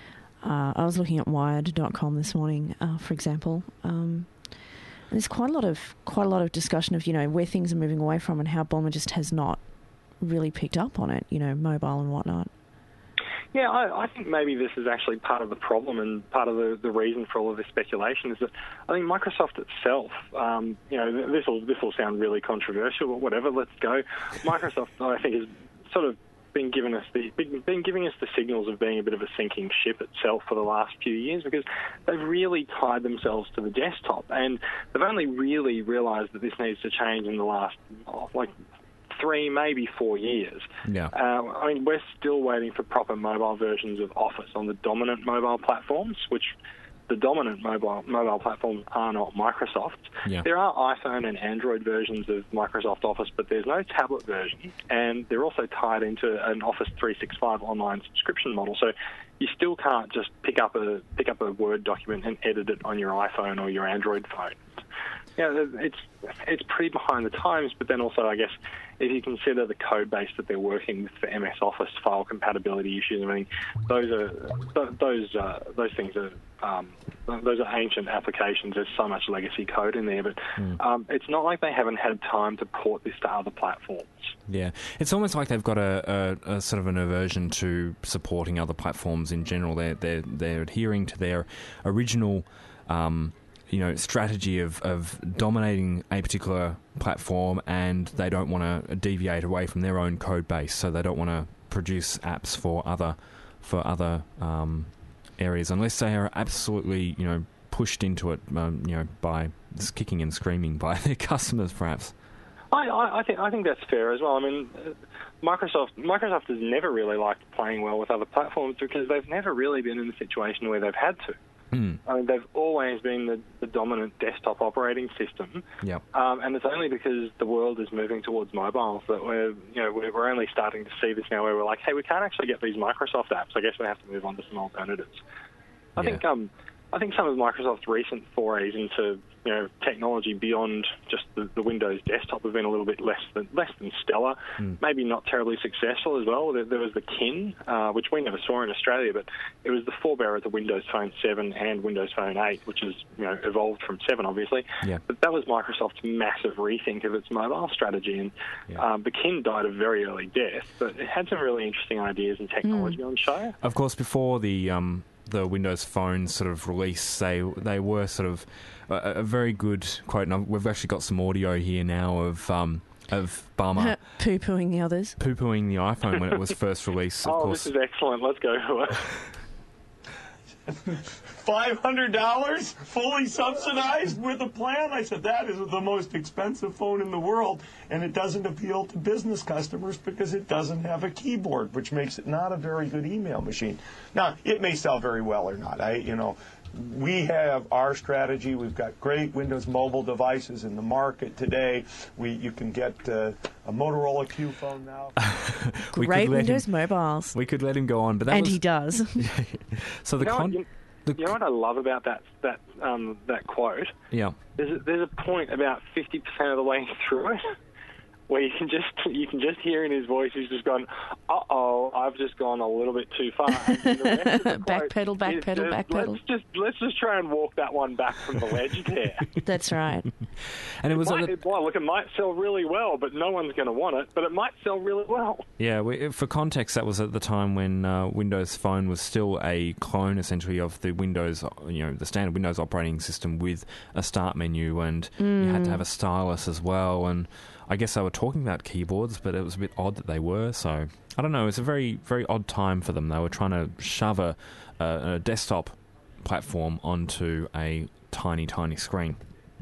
uh, I was looking at Wired dot com this morning, uh, for example. Um, and there's quite a lot of quite a lot of discussion of you know where things are moving away from and how Ballmer just has not really picked up on it, you know, mobile and whatnot. Yeah, I, I think maybe this is actually part of the problem and part of the, the reason for all of this speculation is that I think Microsoft itself, um, you know, this will this will sound really controversial, but whatever, let's go. Microsoft, I think, has sort of been giving us the been, been giving us the signals of being a bit of a sinking ship itself for the last few years, because they've really tied themselves to the desktop, and they've only really realised that this needs to change in the last oh, like. three, maybe four years. Yeah. Uh, I mean, we're still waiting for proper mobile versions of Office on the dominant mobile platforms, which the dominant mobile mobile platforms are not Microsoft's. Yeah. There are iPhone and Android versions of Microsoft Office, but there's no tablet version, and they're also tied into an Office three sixty-five online subscription model. So you still can't just pick up a pick up a Word document and edit it on your iPhone or your Android phone. Yeah, it's it's pretty behind the times, but then also, I guess, if you consider the code base that they're working with for M S Office file compatibility issues, I mean, those are th- those uh, those things are um, those are ancient applications. There's so much legacy code in there, but Mm. um, it's not like they haven't had time to port this to other platforms. Yeah, it's almost like they've got a, a, a sort of an aversion to supporting other platforms in general. They're they're they're adhering to their original, um, you know, strategy of, of dominating a particular platform, and they don't want to deviate away from their own code base. So they don't want to produce apps for other for other um, areas unless they are absolutely, you know, pushed into it, um, you know, by kicking and screaming by their customers, perhaps. I, I, I think I think that's fair as well. I mean, uh, Microsoft Microsoft has never really liked playing well with other platforms because they've never really been in a situation where they've had to. Mm. I mean, they've always been the, the dominant desktop operating system, Yep. um, and it's only because the world is moving towards mobiles that we're, you know, we're we're only starting to see this now, where we're like, hey, we can't actually get these Microsoft apps. I guess we have to move on to some alternatives. I Yeah. think um, I think some of Microsoft's recent forays into you know technology beyond just the, the Windows desktop have been a little bit less than less than stellar. Mm. Maybe not terribly successful as well. There, there was the Kin, uh, which we never saw in Australia, but it was the forebearer to Windows Phone seven and Windows Phone eight, which is you know evolved from seven, obviously. Yeah. But that was Microsoft's massive rethink of its mobile strategy, and Yeah. um, the Kin died a very early death, but it had some really interesting ideas and technology on show. Of course, before the um, the Windows Phone sort of release, they they were sort of a, a very good quote. And we've actually got some audio here now of um, of Barmer Poo-pooing the others. poo-pooing the iPhone when it was first released. Of Oh, course, this is excellent. Let's go to it. five hundred dollars fully subsidized with a plan? I said, that is the most expensive phone in the world, and it doesn't appeal to business customers because it doesn't have a keyboard, which makes it not a very good email machine. Now, it may sell very well or not. I, you know, we have our strategy. We've got great Windows mobile devices in the market today. We you can get uh, a Motorola Q phone now. we Great could let Windows him, mobiles. we could let him go on, but that And was he does. so the You know, con. what, you, the you know what I love about that that um, that quote? yeah. There's a, there's a point about fifty percent of the way through it where you can just you can just hear in his voice he's just gone, uh-oh, I've just gone a little bit too far. And the rest of the quote Backpedal, backpedal, is just, backpedal. Let's just, let's just try and walk that one back from the ledge there. That's right. And it was might, at the, it, well, look, it might sell really well, but no one's going to want it, but it might sell really well. yeah. We, for context, that was at the time when uh, Windows Phone was still a clone, essentially, of the Windows, you know, the standard Windows operating system with a start menu, and Mm. you had to have a stylus as well. And I guess they were talking about keyboards, but it was a bit odd that they were. So I don't know. It's a very, very odd time for them. They were trying to shove a, a, a desktop platform onto a tiny, tiny screen.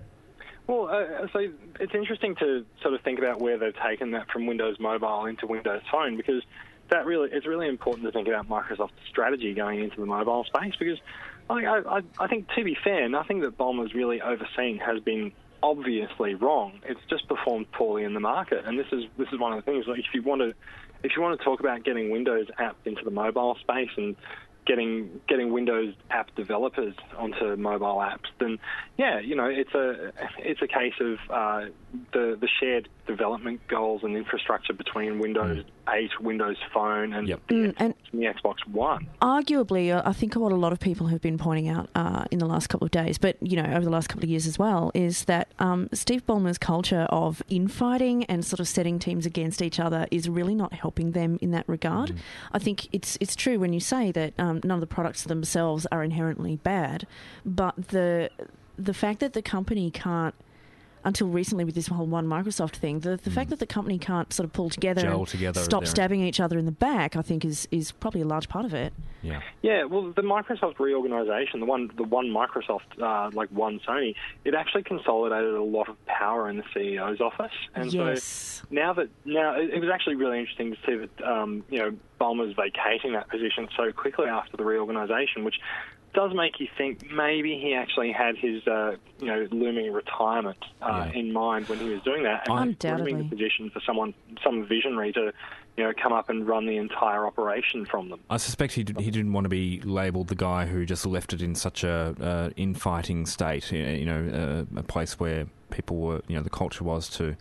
Well, uh, so it's interesting to sort of think about where they've taken that from Windows Mobile into Windows Phone, because that really it's really important to think about Microsoft's strategy going into the mobile space, because I, I, I think, to be fair, nothing that Ballmer's really overseen has been obviously wrong. It's just performed poorly in the market, and this is this is one of the things. Like, if you want to if you want to talk about getting Windows apps into the mobile space and getting getting Windows app developers onto mobile apps, then yeah, you know, it's a it's a case of uh, the the shared development goals and infrastructure between Windows eight, Windows Phone, and, Yep. the, Mm, and the Xbox One. arguably, uh, I think what a lot of people have been pointing out uh, in the last couple of days, but you know, over the last couple of years as well, is that um, Steve Ballmer's culture of infighting and sort of setting teams against each other is really not helping them in that regard. Mm. I think it's it's true when you say that um, none of the products themselves are inherently bad, but the the fact that the company can't, until recently with this whole One Microsoft thing, the, the Mm. fact that the company can't sort of pull together Gel and together stop there. stabbing each other in the back, I think is, is probably a large part of it. Yeah. Yeah, well, the Microsoft reorganization, the one, the one Microsoft, uh, like one Sony, it actually consolidated a lot of power in the C E O's office. And Yes. so now that now it, it was actually really interesting to see that um, you know, Ballmer's vacating that position so quickly after the reorganization, which does make you think maybe he actually had his uh, you know, looming retirement uh, Yeah. in mind when he was doing that, and Undoubtedly. grooming the position for someone, some visionary to, you know, come up and run the entire operation from them. I suspect he, did, he didn't want to be labelled the guy who just left it in such a uh, infighting state, you know, uh, a place where people were, you know, the culture was to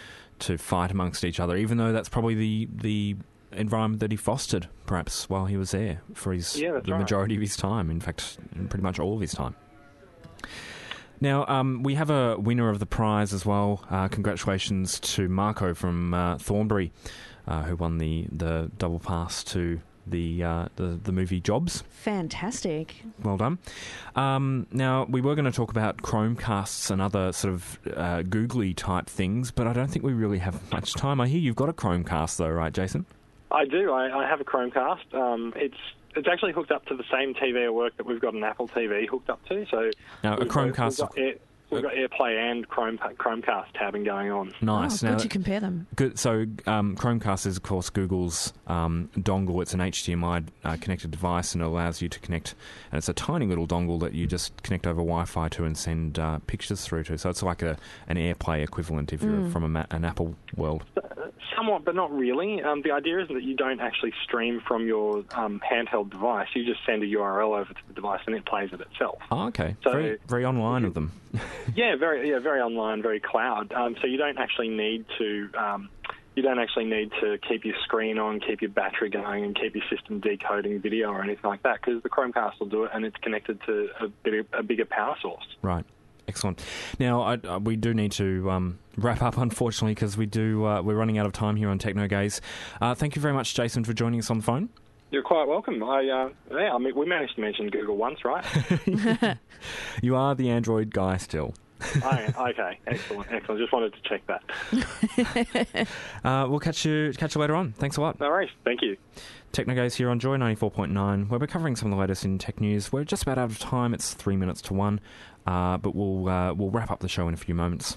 to fight amongst each other, even though that's probably the the environment that he fostered, perhaps, while he was there for his Yeah, that's the right. majority of his time. In fact, pretty much all of his time. Now, um, we have a winner of the prize as well. Uh, congratulations to Marco from uh, Thornbury, uh, who won the, the double pass to the, uh, the the movie Jobs. Fantastic. Well done. Um, now, we were going to talk about Chromecasts and other sort of uh, googly type things, but I don't think we really have much time. I hear you've got a Chromecast though, right, Jason? I do. I, I have a Chromecast. Um, it's it's actually hooked up to the same T V at work that we've got an Apple T V hooked up to. So Now, a we've both- Chromecast- We've got, Air, we've got AirPlay and Chrome Chromecast tabbing going on. Nice. Oh, now, good to compare them. Good. So, um, Chromecast is, of course, Google's um, dongle. It's an H D M I uh, connected device, and it allows you to connect. And it's a tiny little dongle that you just connect over Wi-Fi to and send uh, pictures through to. So it's like a an AirPlay equivalent if you're Mm. from a ma- an Apple world. Somewhat, but not really. Um, the idea is that you don't actually stream from your um, handheld device. You just send a U R L over to the device, and it plays it itself. Oh, okay. So- very very online of them. Yeah, very yeah, very online, very cloud. Um, so you don't actually need to um, you don't actually need to keep your screen on, keep your battery going, and keep your system decoding video or anything like that, because the Chromecast will do it, and it's connected to a, bit, a bigger power source. Right. Excellent. Now, I, uh, we do need to um, wrap up, unfortunately, because we do uh, we're running out of time here on TechnoGaze. Uh, thank you very much, Jason, for joining us on the phone. You're quite welcome. I uh, yeah, I mean, we managed to mention Google once, right? You are the Android guy still. I, okay, excellent, excellent. Just wanted to check that. Uh, we'll catch you catch you later on. Thanks a lot. No worries. Thank you. TechnoGaze here on Joy ninety-four point nine, where we're covering some of the latest in tech news. We're just about out of time. It's three minutes to one, uh, but we'll uh, we'll wrap up the show in a few moments.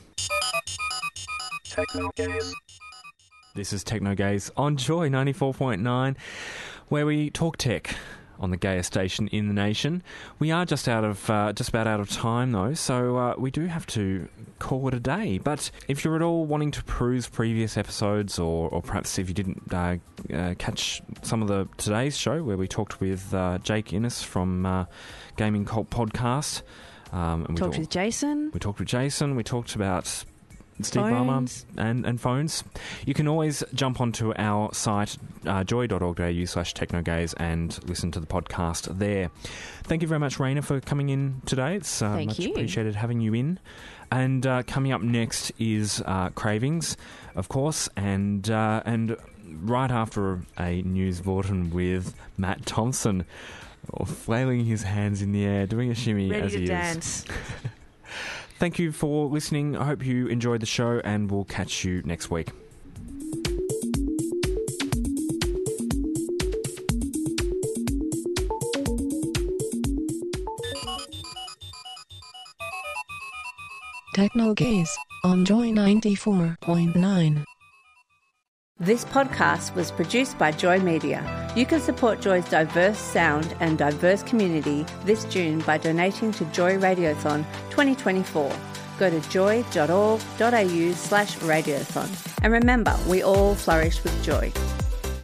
This is TechnoGaze on Joy ninety-four point nine, where we talk tech on the gayest station in the nation. We are just out of uh, just about out of time though, so uh, we do have to call it a day. But if you're at all wanting to peruse previous episodes, or, or perhaps if you didn't uh, uh, catch some of the today's show where we talked with uh, Jake Innes from uh, Gaming Cult Podcast, um, and we Talked talk- with Jason. we talked with Jason. We talked about Steve Phones. Ballmer and, and phones. You can always jump onto our site, uh, joy.org.au slash technogaze, and listen to the podcast there. Thank you very much, Raina, for coming in today. It's uh, Thank much you. appreciated having you in. And uh, coming up next is uh, Cravings, of course, and uh, and right after a news bulletin with Matt Thompson, flailing his hands in the air, doing a shimmy Ready as to he dance. is. Thank you for listening. I hope you enjoyed the show, and we'll catch you next week. Techno Gaze on Joy ninety-four point nine. This podcast was produced by Joy Media. You can support Joy's diverse sound and diverse community this June by donating to Joy Radiothon twenty twenty-four. Go to joy.org.au slash radiothon. And remember, we all flourish with joy.